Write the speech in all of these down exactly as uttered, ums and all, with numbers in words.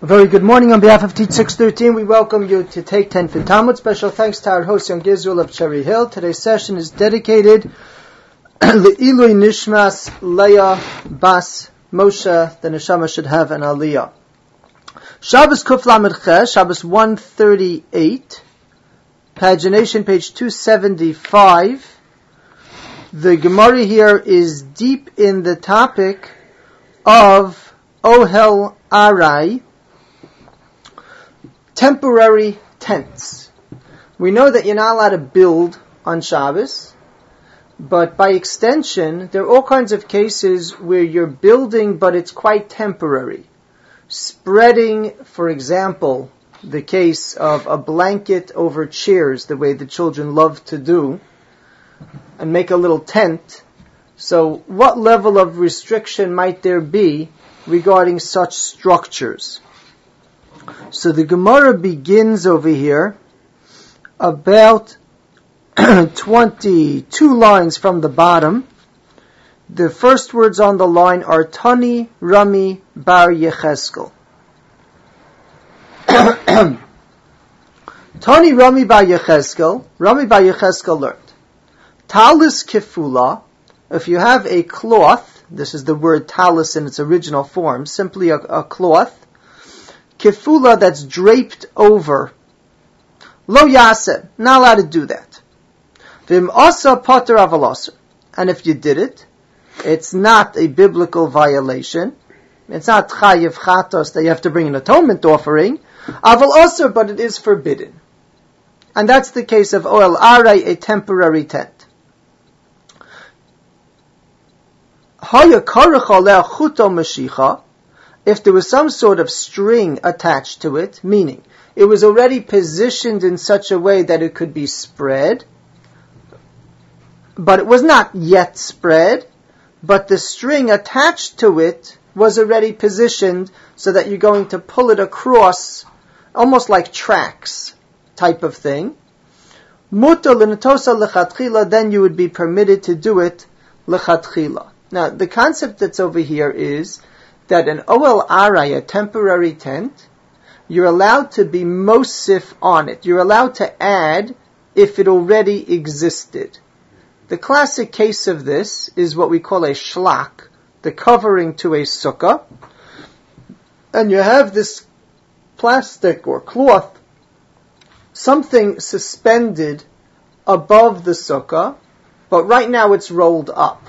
Very good morning. On behalf of Teach six thirteen, we welcome you to Take ten for Talmud. Special thanks to our host, Young Israel of Cherry Hill. Today's session is dedicated Le'ilui Nishmas Leah Bas Moshe. The Neshama should have an Aliyah. Shabbos Kuf Lamed Ches, Shabbos one thirty-eight, pagination page two seventy-five. The Gemara here is deep in the topic of Ohel Arai, temporary tents. We know that you're not allowed to build on Shabbos, but by extension, there are all kinds of cases where you're building, but it's quite temporary. Spreading, for example, the case of a blanket over chairs, the way the children love to do, and make a little tent. So what level of restriction might there be regarding such structures? So the Gemara begins over here about twenty-two lines from the bottom. The first words on the line are Tani Rami Bar Yecheskel. Tani Rami Bar Yecheskel, Rami Bar Yecheskel learned, Talis Kifula, if you have a cloth, this is the word talis in its original form, simply a, a cloth, Kifula that's draped over, Lo Yaseh, not allowed to do that. Vim Asa Pater Aval Aser, and if you did it, it's not a biblical violation. It's not Chayev Chatos that you have to bring an atonement offering. Aval Aser, but it is forbidden. And that's the case of Ohel Arai, a temporary tent. Haya Karech Aleh Chuto Mashicha, if there was some sort of string attached to it, meaning it was already positioned in such a way that it could be spread, but it was not yet spread, but the string attached to it was already positioned so that you're going to pull it across, almost like tracks type of thing, Muta l'netosa l'chatchila, then you would be permitted to do it l'chatchila. Now, the concept that's over here is that an Ohel Arai, a temporary tent, you're allowed to be mosif on it. You're allowed to add if it already existed. The classic case of this is what we call a shlak, the covering to a sukkah. And you have this plastic or cloth, something suspended above the sukkah, but right now it's rolled up.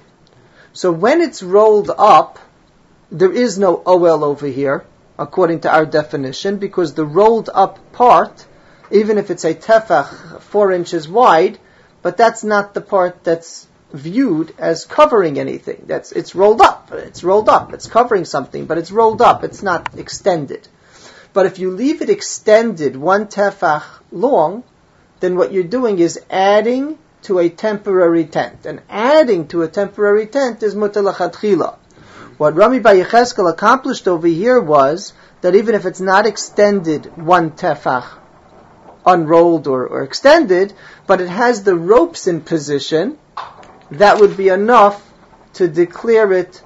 So when it's rolled up, there is no Ohel over here, according to our definition, because the rolled up part, even if it's a tefach, four inches wide, but that's not the part that's viewed as covering anything. That's, it's rolled up, it's rolled up, it's covering something, but it's rolled up, it's not extended. But if you leave it extended one tefach long, then what you're doing is adding to a temporary tent. And adding to a temporary tent is mutar l'chatchila. What Rami Bar Yecheskel accomplished over here was that even if it's not extended one tefach, unrolled or, or extended, but it has the ropes in position, that would be enough to declare it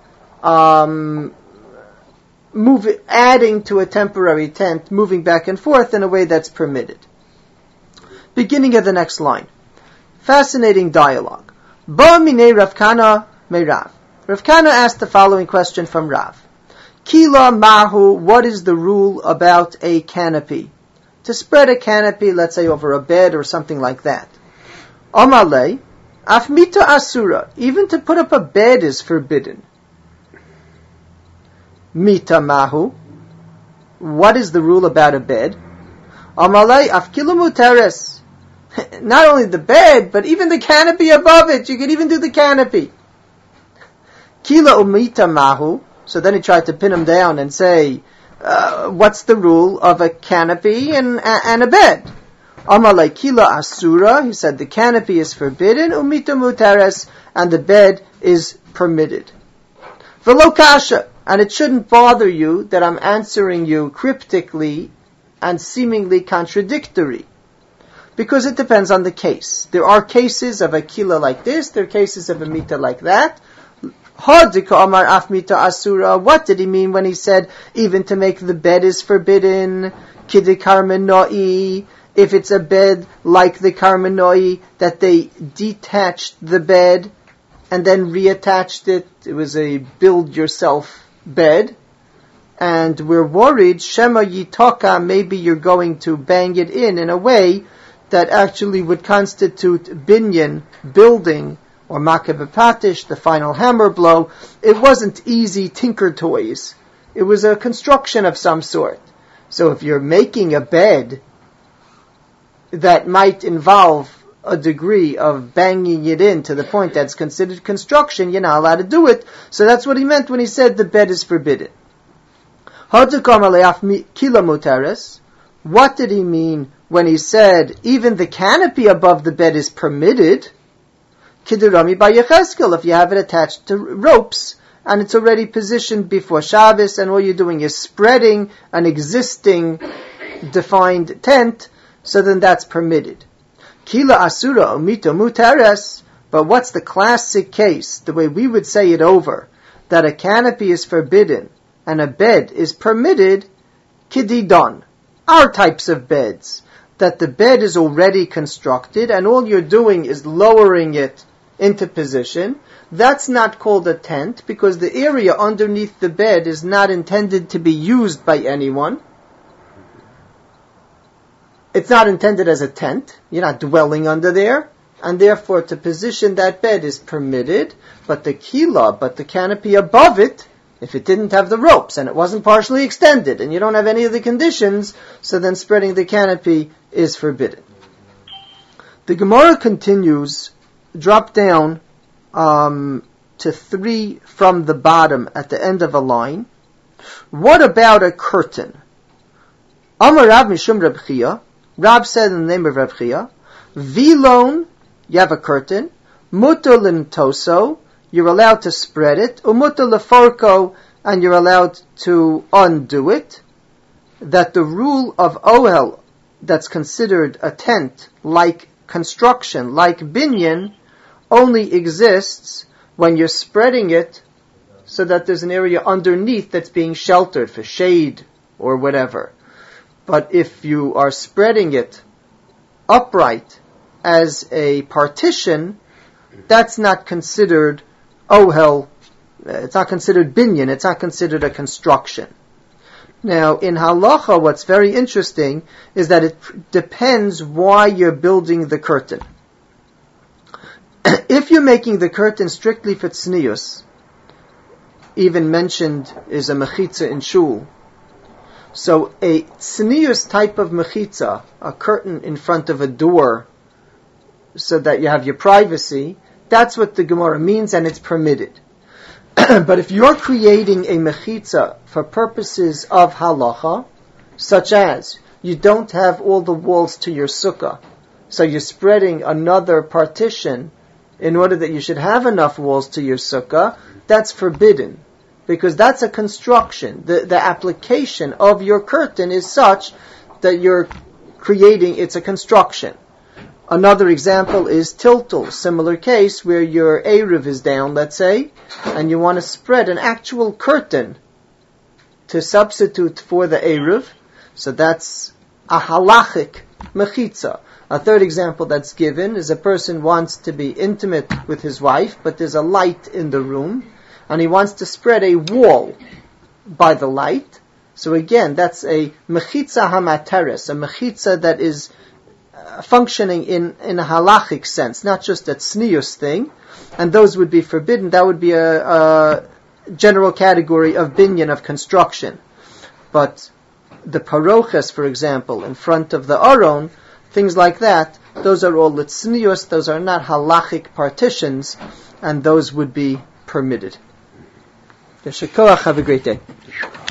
um, move it, adding to a temporary tent, moving back and forth in a way that's permitted. Beginning of the next line. Fascinating dialogue. Ba minei Rav Kana me Rav. Rav Kana asked the following question from Rav. Kila mahu, what is the rule about a canopy? To spread a canopy, let's say over a bed or something like that. Amalei, afmita asura, even to put up a bed is forbidden. Mita mahu, what is the rule about a bed? Amalei, afkilu muteres, not only the bed, but even the canopy above it, you can even do the canopy. Kila umita mahu. So then he tried to pin him down and say, uh, what's the rule of a canopy and, and a bed? Amalei kila asura. He said the canopy is forbidden, umita mutares, and the bed is permitted. Velo kasha, and it shouldn't bother you that I'm answering you cryptically and seemingly contradictory, because it depends on the case. There are cases of a kila like this, there are cases of a mita like that. Hadika Amar Afmita Asura. What did he mean when he said even to make the bed is forbidden? Kidikar Menoi. If it's a bed like the Karmenoi, that they detached the bed and then reattached it. It was a build-yourself bed. And we're worried, Shema Yitoka, maybe you're going to bang it in in a way that actually would constitute binyan, building, or makabepatish, the final hammer blow. It wasn't easy tinker toys. It was a construction of some sort. So if you're making a bed that might involve a degree of banging it in to the point that's considered construction, you're not allowed to do it. So that's what he meant when he said the bed is forbidden. What did he mean when he said even the canopy above the bed is permitted? Kidurami by Yecheskel, if you have it attached to ropes and it's already positioned before Shabbos and all you're doing is spreading an existing defined tent, so then that's permitted. Kila asura omito mutares, but what's the classic case, the way we would say it over, that a canopy is forbidden and a bed is permitted? Kididon, our types of beds, that the bed is already constructed and all you're doing is lowering it into position. That's not called a tent because the area underneath the bed is not intended to be used by anyone. It's not intended as a tent. You're not dwelling under there. And therefore to position that bed is permitted. But the kila, but the canopy above it, if it didn't have the ropes and it wasn't partially extended and you don't have any of the conditions, so then spreading the canopy is forbidden. The Gemara continues, drop down um, to three from the bottom at the end of a line. What about a curtain? Amar Rav Mishum Reb Chia. Rab said in the name of Reb Chia, Vilon, you have a curtain, Mutter Lintoso, you're allowed to spread it, Umutter Leforko, and you're allowed to undo it. That the rule of Ohel, that's considered a tent, like construction, like binyan, only exists when you're spreading it so that there's an area underneath that's being sheltered for shade or whatever. But if you are spreading it upright as a partition, that's not considered ohel, it's not considered binyan, it's not considered a construction. Now, in halacha, what's very interesting is that it depends why you're building the curtain. If you're making the curtain strictly for tznius, even mentioned is a mechitza in shul, so a tznius type of mechitza, a curtain in front of a door, so that you have your privacy, that's what the Gemara means and it's permitted. But if you're creating a mechitza for purposes of halacha, such as you don't have all the walls to your sukkah, so you're spreading another partition in order that you should have enough walls to your sukkah, that's forbidden. Because that's a construction. The, the application of your curtain is such that you're creating, it's a construction. Another example is tiltul, similar case where your eruv is down, let's say, and you want to spread an actual curtain to substitute for the eruv. So that's a halachic mechitza. A third example that's given is a person wants to be intimate with his wife, but there's a light in the room, and he wants to spread a wall by the light. So again, that's a mechitza hamateres, a mechitza that is uh, functioning in, in a halachic sense, not just a tznius thing, and those would be forbidden. That would be a, a general category of binyan, of construction. But the paroches, for example, in front of the aron, things like that, those are all tznius, those are not halachic partitions, and those would be permitted. Have a great day.